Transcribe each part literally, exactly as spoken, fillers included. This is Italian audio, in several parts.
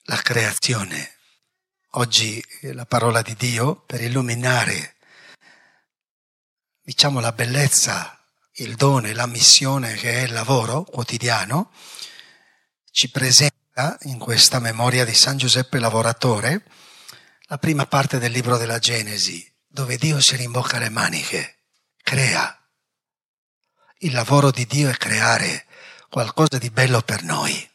la creazione. Oggi la parola di Dio, per illuminare, diciamo, la bellezza, il dono e la missione che è il lavoro quotidiano, ci presenta in questa memoria di San Giuseppe Lavoratore la prima parte del libro della Genesi, dove Dio si rimbocca le maniche, crea. Il lavoro di Dio è creare qualcosa di bello per noi.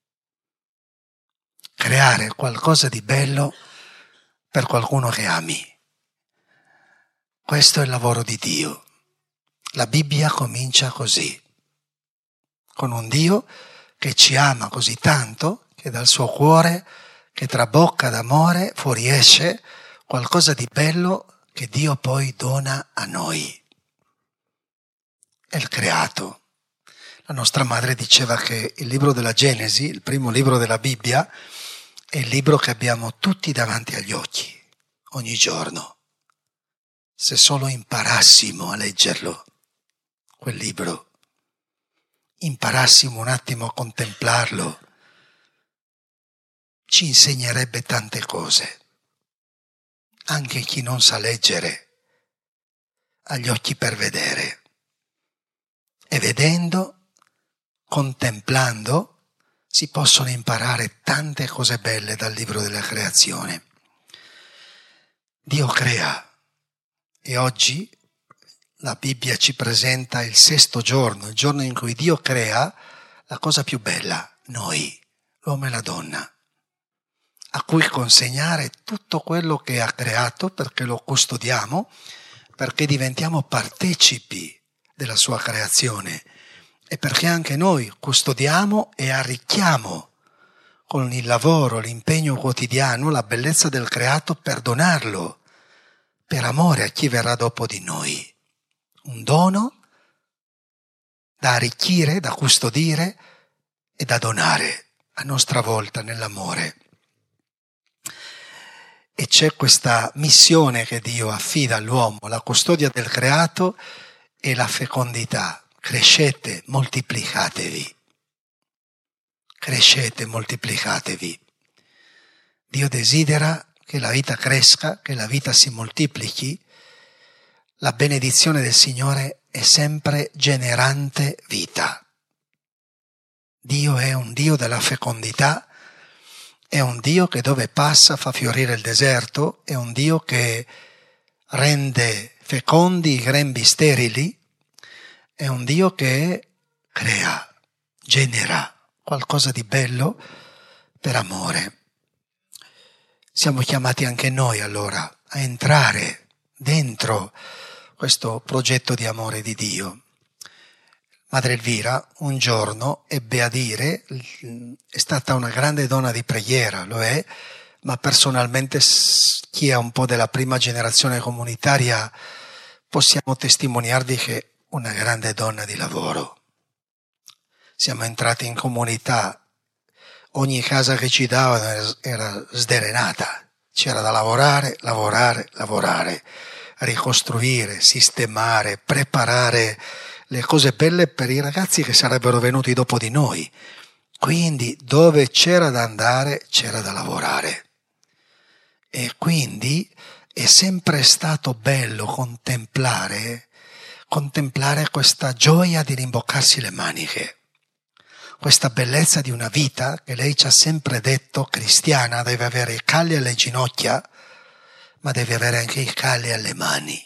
Creare qualcosa di bello per qualcuno che ami. Questo è il lavoro di Dio. La Bibbia comincia così, con un Dio che ci ama così tanto che dal suo cuore, che trabocca d'amore, fuoriesce qualcosa di bello che Dio poi dona a noi. È il creato. La nostra madre diceva che il libro della Genesi, il primo libro della Bibbia, è il libro che abbiamo tutti davanti agli occhi, ogni giorno. Se solo imparassimo a leggerlo, quel libro, imparassimo un attimo a contemplarlo, ci insegnerebbe tante cose. Anche chi non sa leggere ha gli occhi per vedere. E vedendo, contemplando, si possono imparare tante cose belle dal libro della creazione. Dio crea e oggi la Bibbia ci presenta il sesto giorno, il giorno in cui Dio crea la cosa più bella, noi, l'uomo e la donna, a cui consegnare tutto quello che ha creato perché lo custodiamo, perché diventiamo partecipi della sua creazione e perché anche noi custodiamo e arricchiamo con il lavoro, l'impegno quotidiano, la bellezza del creato per donarlo, per amore a chi verrà dopo di noi. Un dono da arricchire, da custodire e da donare a nostra volta nell'amore. E c'è questa missione che Dio affida all'uomo, la custodia del creato e la fecondità. Crescete, moltiplicatevi. Crescete, moltiplicatevi. Dio desidera che la vita cresca, che la vita si moltiplichi. La benedizione del Signore è sempre generante vita. Dio è un Dio della fecondità, è un Dio che dove passa fa fiorire il deserto, è un Dio che rende fecondi i grembi sterili, è un Dio che crea, genera qualcosa di bello per amore. Siamo chiamati anche noi allora a entrare dentro questo progetto di amore di Dio. Madre Elvira un giorno ebbe a dire, è stata una grande donna di preghiera, lo è, ma personalmente chi è un po' della prima generazione comunitaria possiamo testimoniarvi che è una grande donna di lavoro. Siamo entrati in comunità, ogni casa che ci davano era sdrenata, c'era da lavorare, lavorare, lavorare, ricostruire, sistemare, preparare le cose belle per i ragazzi che sarebbero venuti dopo di noi. Quindi dove c'era da andare c'era da lavorare. E quindi è sempre stato bello contemplare, contemplare questa gioia di rimboccarsi le maniche, questa bellezza di una vita che lei ci ha sempre detto, cristiana, deve avere i calli alle ginocchia, ma deve avere anche i calli alle mani.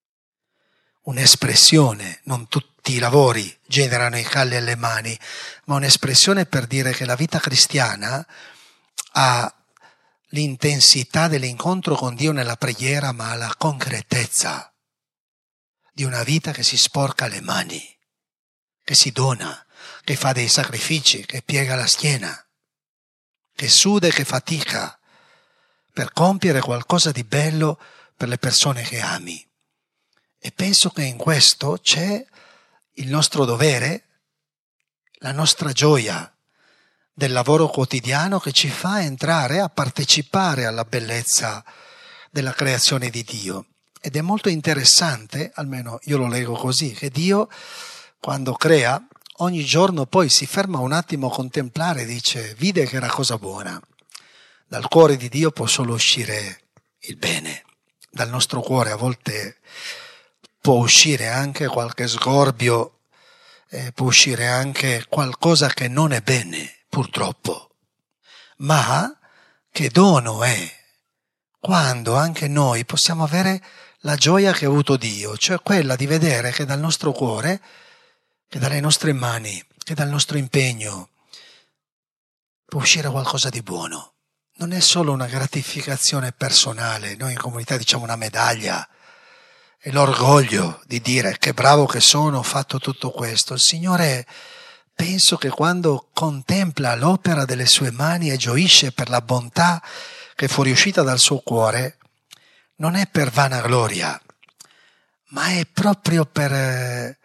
Un'espressione, non tutti i lavori generano i calli alle mani, ma un'espressione per dire che la vita cristiana ha l'intensità dell'incontro con Dio nella preghiera, ma ha la concretezza di una vita che si sporca le mani, che si dona, che fa dei sacrifici, che piega la schiena, che suda e che fatica per compiere qualcosa di bello per le persone che ami. E penso che in questo c'è il nostro dovere, la nostra gioia del lavoro quotidiano che ci fa entrare a partecipare alla bellezza della creazione di Dio. Ed è molto interessante, almeno io lo leggo così, che Dio quando crea ogni giorno poi si ferma un attimo a contemplare e dice: vide che era cosa buona. Dal cuore di Dio può solo uscire il bene. Dal nostro cuore a volte può uscire anche qualche sgorbio, eh, può uscire anche qualcosa che non è bene, purtroppo. Ma che dono è quando anche noi possiamo avere la gioia che ha avuto Dio, cioè quella di vedere che dal nostro cuore, che dalle nostre mani, che dal nostro impegno può uscire qualcosa di buono. Non è solo una gratificazione personale, noi in comunità diciamo una medaglia, è l'orgoglio di dire che bravo che sono, ho fatto tutto questo. Il Signore, penso che quando contempla l'opera delle sue mani e gioisce per la bontà che fuoriuscita dal suo cuore, non è per vanagloria, ma è proprio per,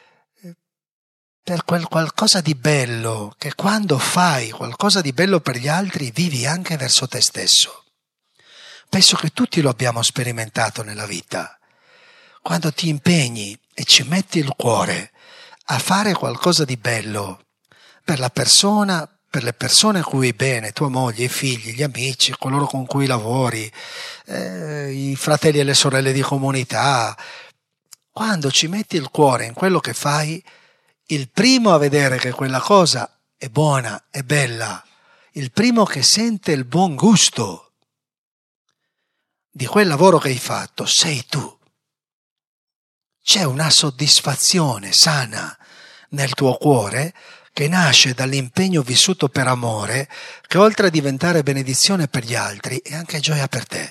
per quel qualcosa di bello, che quando fai qualcosa di bello per gli altri vivi anche verso te stesso. Penso che tutti lo abbiamo sperimentato nella vita. Quando ti impegni e ci metti il cuore a fare qualcosa di bello per la persona, per le persone a cui bene, tua moglie, i figli, gli amici, coloro con cui lavori, eh, i fratelli e le sorelle di comunità, quando ci metti il cuore in quello che fai, il primo a vedere che quella cosa è buona, è bella, il primo che sente il buon gusto di quel lavoro che hai fatto, sei tu. C'è una soddisfazione sana nel tuo cuore che nasce dall'impegno vissuto per amore, che oltre a diventare benedizione per gli altri è anche gioia per te.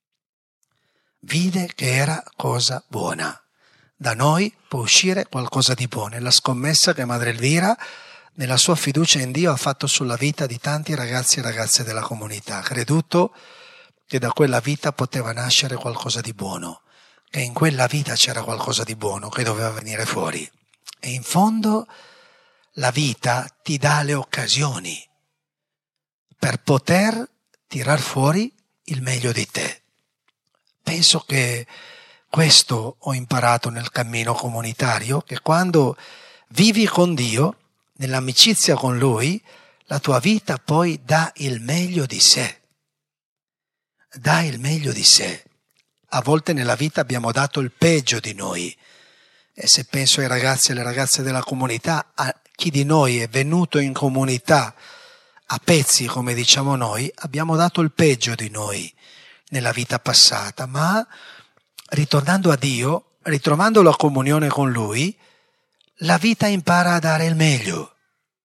Vide che era cosa buona. Da noi può uscire qualcosa di buono. È la scommessa che Madre Elvira, nella sua fiducia in Dio, ha fatto sulla vita di tanti ragazzi e ragazze della comunità. Ha creduto che da quella vita poteva nascere qualcosa di buono, che in quella vita c'era qualcosa di buono che doveva venire fuori. E in fondo la vita ti dà le occasioni per poter tirar fuori il meglio di te. Penso che questo ho imparato nel cammino comunitario, che quando vivi con Dio, nell'amicizia con Lui, la tua vita poi dà il meglio di sé. Dà il meglio di sé. A volte nella vita abbiamo dato il peggio di noi. E se penso ai ragazzi e alle ragazze della comunità, a chi di noi è venuto in comunità a pezzi, come diciamo noi, abbiamo dato il peggio di noi nella vita passata, ma ritornando a Dio, ritrovando la comunione con Lui, la vita impara a dare il meglio,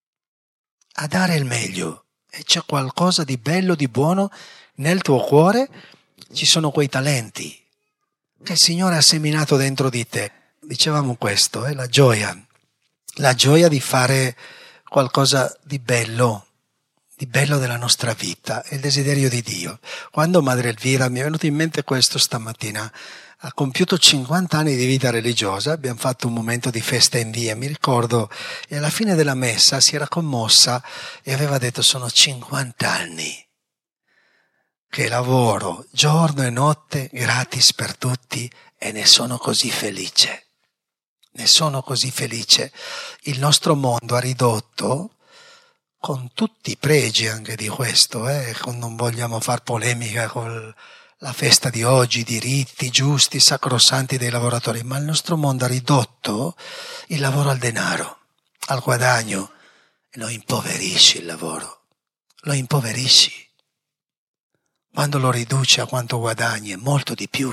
a dare il meglio. E c'è qualcosa di bello, di buono nel tuo cuore. Ci sono quei talenti che il Signore ha seminato dentro di te. Dicevamo questo, è eh, la gioia, la gioia di fare qualcosa di bello, di bello della nostra vita, è il desiderio di Dio. Quando Madre Elvira, mi è venuto in mente questo stamattina, ha compiuto cinquanta anni di vita religiosa, abbiamo fatto un momento di festa in via, mi ricordo, e alla fine della messa si era commossa e aveva detto: sono cinquanta anni che lavoro giorno e notte gratis per tutti e ne sono così felice. Ne sono così felice. Il nostro mondo ha ridotto, con tutti i pregi anche di questo, eh, non vogliamo far polemica con la festa di oggi, i diritti giusti, sacrosanti dei lavoratori, ma il nostro mondo ha ridotto il lavoro al denaro, al guadagno, e lo impoverisci il lavoro, lo impoverisci. Quando lo riduci a quanto guadagni è molto di più.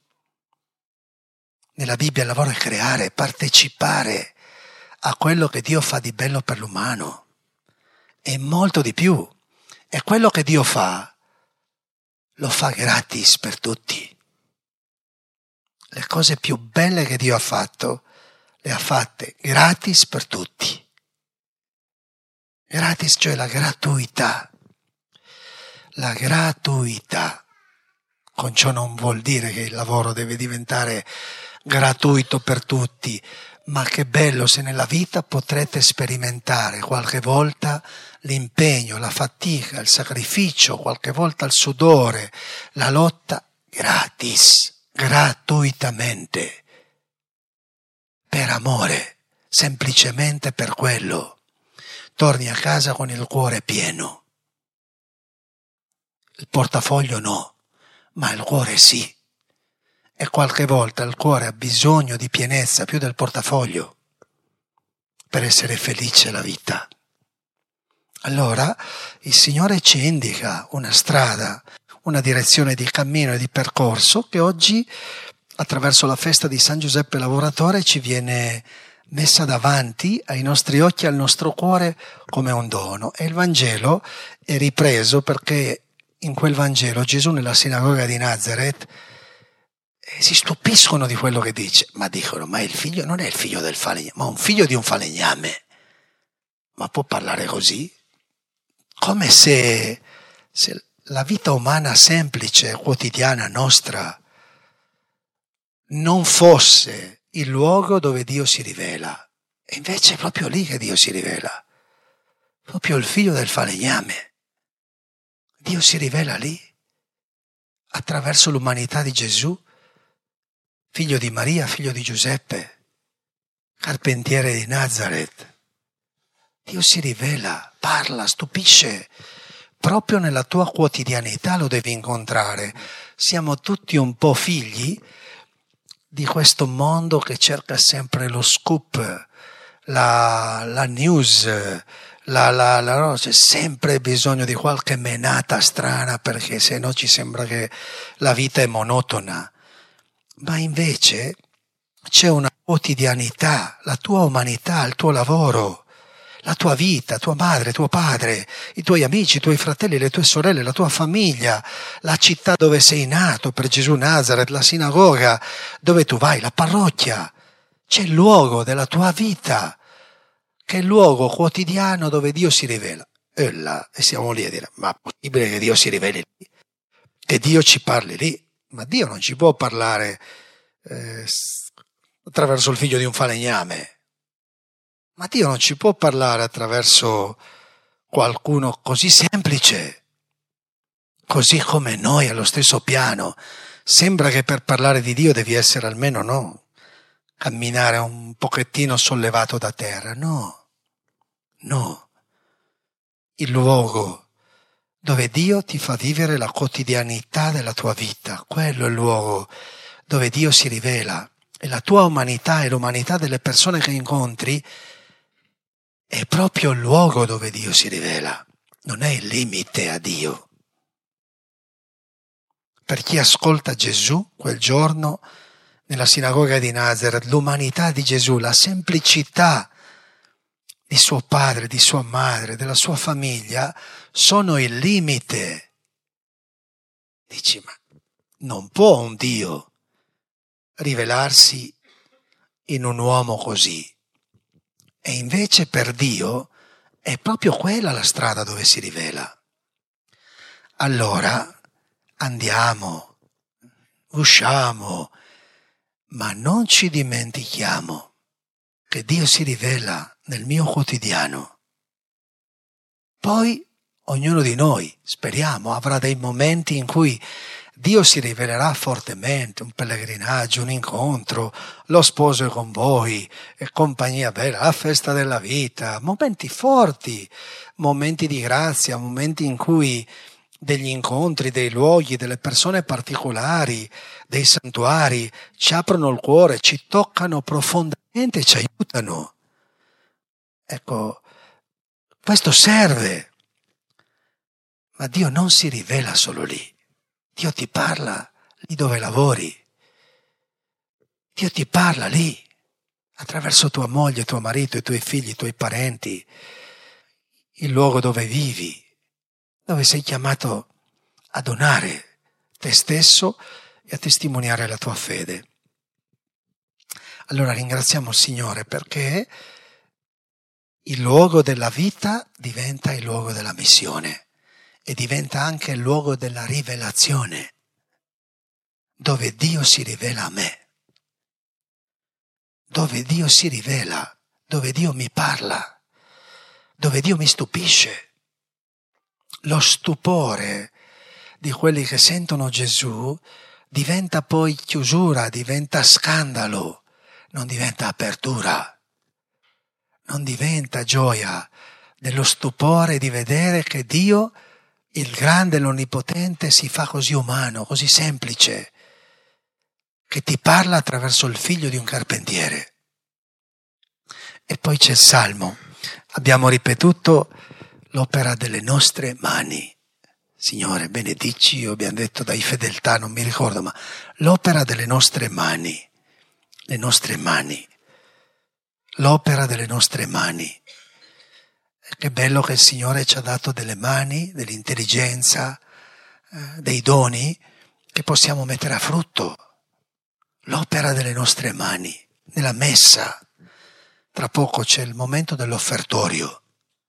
Nella Bibbia il lavoro è creare, partecipare a quello che Dio fa di bello per l'umano. È molto di più. E quello che Dio fa, lo fa gratis per tutti. Le cose più belle che Dio ha fatto, le ha fatte gratis per tutti. Gratis, cioè la gratuità. La gratuità. Con ciò non vuol dire che il lavoro deve diventare gratuito per tutti, ma che bello se nella vita potrete sperimentare qualche volta l'impegno, la fatica, il sacrificio, qualche volta il sudore, la lotta gratis, gratuitamente, per amore, semplicemente per quello. Torni a casa con il cuore pieno. il portafoglio no, ma il cuore sì. E qualche volta il cuore ha bisogno di pienezza più del portafoglio per essere felice la vita. Allora il Signore ci indica una strada, una direzione di cammino e di percorso che oggi, attraverso la festa di San Giuseppe Lavoratore, ci viene messa davanti ai nostri occhi, al nostro cuore come un dono. E il Vangelo è ripreso perché in quel Vangelo Gesù nella sinagoga di Nazareth eh, si stupiscono di quello che dice, ma dicono, ma il figlio non è il figlio del falegname, ma un figlio di un falegname. Ma può parlare così? Come se, se la vita umana semplice, quotidiana nostra, non fosse il luogo dove Dio si rivela. E invece è proprio lì che Dio si rivela. Proprio il figlio del falegname. Dio si rivela lì, attraverso l'umanità di Gesù, figlio di Maria, figlio di Giuseppe, carpentiere di Nazareth. Dio si rivela, parla, stupisce. Proprio nella tua quotidianità lo devi incontrare. Siamo tutti un po' figli di questo mondo che cerca sempre lo scoop, la, la news, la, la, la, no, c'è sempre bisogno di qualche menata strana perché se no ci sembra che la vita è monotona. Ma invece c'è una quotidianità, la tua umanità, il tuo lavoro, la tua vita, tua madre, tuo padre, i tuoi amici, i tuoi fratelli, le tue sorelle, la tua famiglia, la città dove sei nato, per Gesù Nazareth, la sinagoga dove tu vai, la parrocchia. C'è il luogo della tua vita, che è il luogo quotidiano dove Dio si rivela. E là, e siamo lì a dire, ma è possibile che Dio si riveli lì? Che Dio ci parli lì? Ma Dio non ci può parlare eh, attraverso il figlio di un falegname. Ma Dio non ci può parlare attraverso qualcuno così semplice, così come noi, allo stesso piano. Sembra che per parlare di Dio devi essere almeno, no, camminare un pochettino sollevato da terra. No, no. Il luogo dove Dio ti fa vivere la quotidianità della tua vita, quello è il luogo dove Dio si rivela. E la tua umanità e l'umanità delle persone che incontri è proprio il luogo dove Dio si rivela, non è il limite a Dio. Per chi ascolta Gesù quel giorno nella sinagoga di Nazareth, l'umanità di Gesù, la semplicità di suo padre, di sua madre, della sua famiglia, sono il limite. Dici, ma non può un Dio rivelarsi in un uomo così? E invece per Dio è proprio quella la strada dove si rivela. Allora andiamo, usciamo, ma non ci dimentichiamo che Dio si rivela nel mio quotidiano. Poi ognuno di noi, speriamo, avrà dei momenti in cui Dio si rivelerà fortemente, un pellegrinaggio, un incontro, lo sposo è con voi, è compagnia bella, la festa della vita, momenti forti, momenti di grazia, momenti in cui degli incontri, dei luoghi, delle persone particolari, dei santuari ci aprono il cuore, ci toccano profondamente, ci aiutano. Ecco, questo serve, ma Dio non si rivela solo lì. Dio ti parla lì dove lavori. Dio ti parla lì, attraverso tua moglie, tuo marito, i tuoi figli, i tuoi parenti, il luogo dove vivi, dove sei chiamato a donare te stesso e a testimoniare la tua fede. Allora ringraziamo il Signore perché il luogo della vita diventa il luogo della missione. E diventa anche il luogo della rivelazione, dove Dio si rivela a me, dove Dio si rivela, dove Dio mi parla, dove Dio mi stupisce. Lo stupore di quelli che sentono Gesù diventa poi chiusura, diventa scandalo, non diventa apertura, non diventa gioia dello stupore di vedere che Dio il grande, l'onnipotente si fa così umano, così semplice, che ti parla attraverso il figlio di un carpentiere. E poi c'è il Salmo. Abbiamo ripetuto l'opera delle nostre mani. Signore, benedici, abbiamo detto dai fedeltà, non mi ricordo, ma l'opera delle nostre mani, le nostre mani, l'opera delle nostre mani. Che bello che il Signore ci ha dato delle mani, dell'intelligenza, eh, dei doni che possiamo mettere a frutto. L'opera delle nostre mani, nella messa. Tra poco c'è il momento dell'offertorio.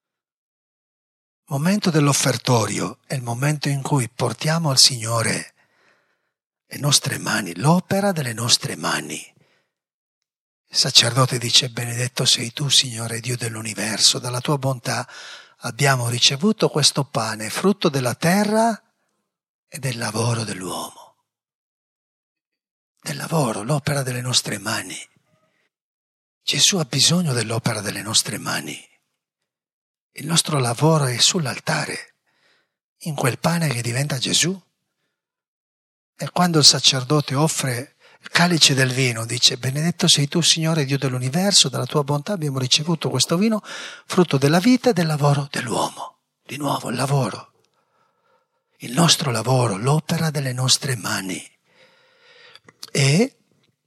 Il momento dell'offertorio è il momento in cui portiamo al Signore le nostre mani, l'opera delle nostre mani. Il sacerdote dice: benedetto sei tu, Signore Dio dell'universo, dalla tua bontà abbiamo ricevuto questo pane, frutto della terra e del lavoro dell'uomo. Del lavoro, l'opera delle nostre mani. Gesù ha bisogno dell'opera delle nostre mani. Il nostro lavoro è sull'altare, in quel pane che diventa Gesù. E quando il sacerdote offre il calice del vino, dice: benedetto sei tu, Signore Dio dell'universo, dalla tua bontà abbiamo ricevuto questo vino, frutto della vita e del lavoro dell'uomo. Di nuovo il lavoro, il nostro lavoro, l'opera delle nostre mani. E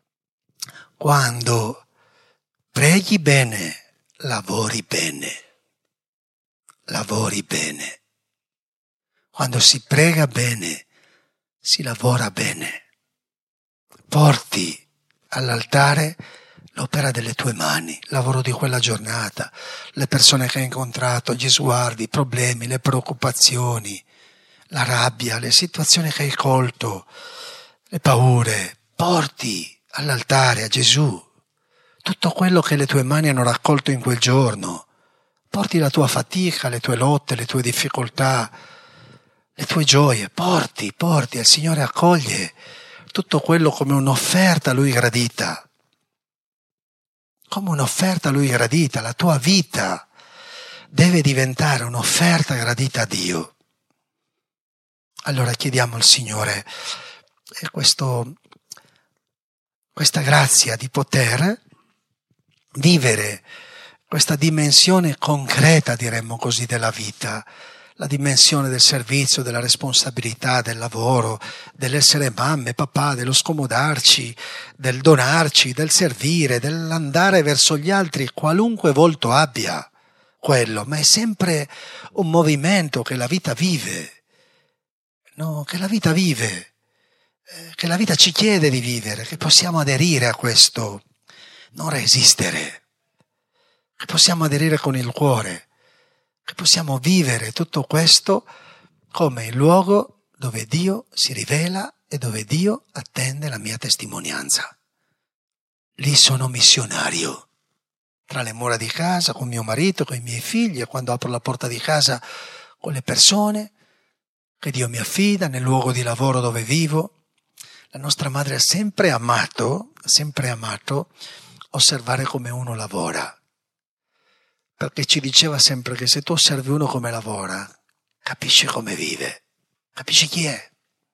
quando preghi bene, lavori bene, lavori bene. Quando si prega bene, si lavora bene. Porti all'altare l'opera delle tue mani, il lavoro di quella giornata, le persone che hai incontrato, gli sguardi, i problemi, le preoccupazioni, la rabbia, le situazioni che hai colto, le paure. Porti all'altare a Gesù tutto quello che le tue mani hanno raccolto in quel giorno. Porti la tua fatica, le tue lotte, le tue difficoltà, le tue gioie. Porti, porti, il Signore accoglie tutto quello come un'offerta a Lui gradita. Come un'offerta a Lui gradita. La tua vita deve diventare un'offerta gradita a Dio. Allora chiediamo al Signore questo, questa grazia di poter vivere questa dimensione concreta, diremmo così, della vita. La dimensione del servizio, della responsabilità, del lavoro, dell'essere mamme, papà, dello scomodarci, del donarci, del servire, dell'andare verso gli altri, qualunque volto abbia quello, ma è sempre un movimento che la vita vive, no? Che la vita vive, eh, che la vita ci chiede di vivere, che possiamo aderire a questo, non resistere, che possiamo aderire con il cuore, che possiamo vivere tutto questo come il luogo dove Dio si rivela e dove Dio attende la mia testimonianza. Lì sono missionario, tra le mura di casa, con mio marito, con i miei figli, e quando apro la porta di casa con le persone che Dio mi affida, nel luogo di lavoro dove vivo. La nostra madre ha sempre amato, ha sempre amato osservare come uno lavora. Perché ci diceva sempre che se tu osservi uno come lavora, capisci come vive, capisci chi è.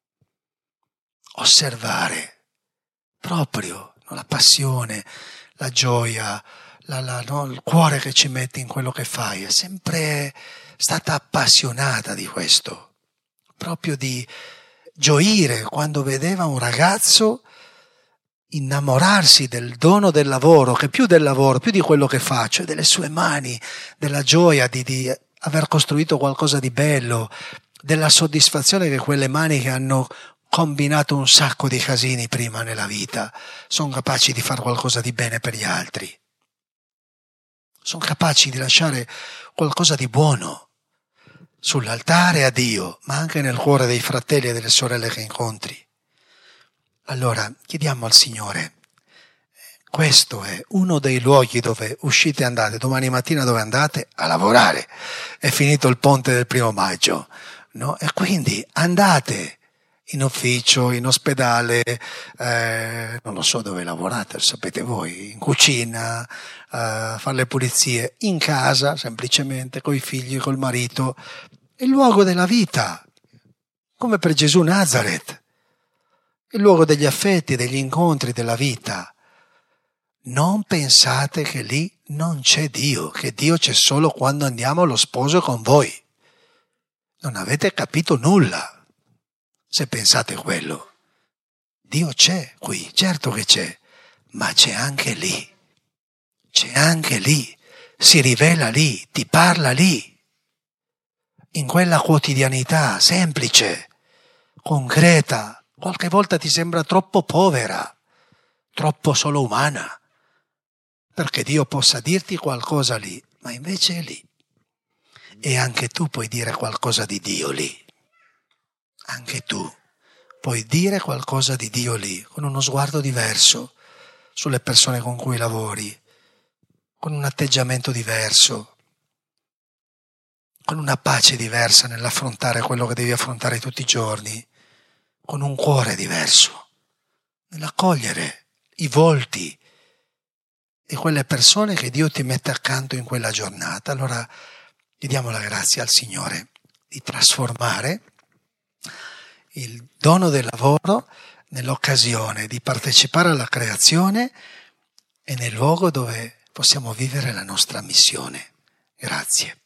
Osservare, proprio, no? La passione, la gioia, la, la, no? Il cuore che ci metti in quello che fai. È sempre stata appassionata di questo, proprio di gioire quando vedeva un ragazzo innamorarsi del dono del lavoro, che più del lavoro, più di quello che fa, cioè delle sue mani, della gioia di, di aver costruito qualcosa di bello, della soddisfazione che quelle mani che hanno combinato un sacco di casini prima nella vita sono capaci di fare qualcosa di bene per gli altri, sono capaci di lasciare qualcosa di buono sull'altare a Dio, ma anche nel cuore dei fratelli e delle sorelle che incontri. Allora chiediamo al Signore, questo è uno dei luoghi dove uscite e andate, domani mattina dove andate? A lavorare, è finito il ponte del primo maggio, no? E quindi andate in ufficio, in ospedale, eh, non lo so dove lavorate, lo sapete voi, in cucina, eh, a fare le pulizie, in casa semplicemente, coi figli, col marito, è il luogo della vita. come per Gesù Nazareth, il luogo degli affetti, degli incontri, della vita. Non pensate che lì non c'è Dio, che Dio c'è solo quando andiamo allo sposo con voi. Non avete capito nulla se pensate quello. Dio c'è qui, certo che c'è, ma c'è anche lì. C'è anche lì, si rivela lì, ti parla lì. In quella quotidianità semplice, concreta, qualche volta ti sembra troppo povera, troppo solo umana, perché Dio possa dirti qualcosa lì, ma invece è lì. E anche tu puoi dire qualcosa di Dio lì. Anche tu puoi dire qualcosa di Dio lì, con uno sguardo diverso sulle persone con cui lavori, con un atteggiamento diverso, con una pace diversa nell'affrontare quello che devi affrontare tutti i giorni, con un cuore diverso, nell'accogliere i volti di quelle persone che Dio ti mette accanto in quella giornata. Allora chiediamo la grazia al Signore di trasformare il dono del lavoro nell'occasione di partecipare alla creazione e nel luogo dove possiamo vivere la nostra missione. Grazie.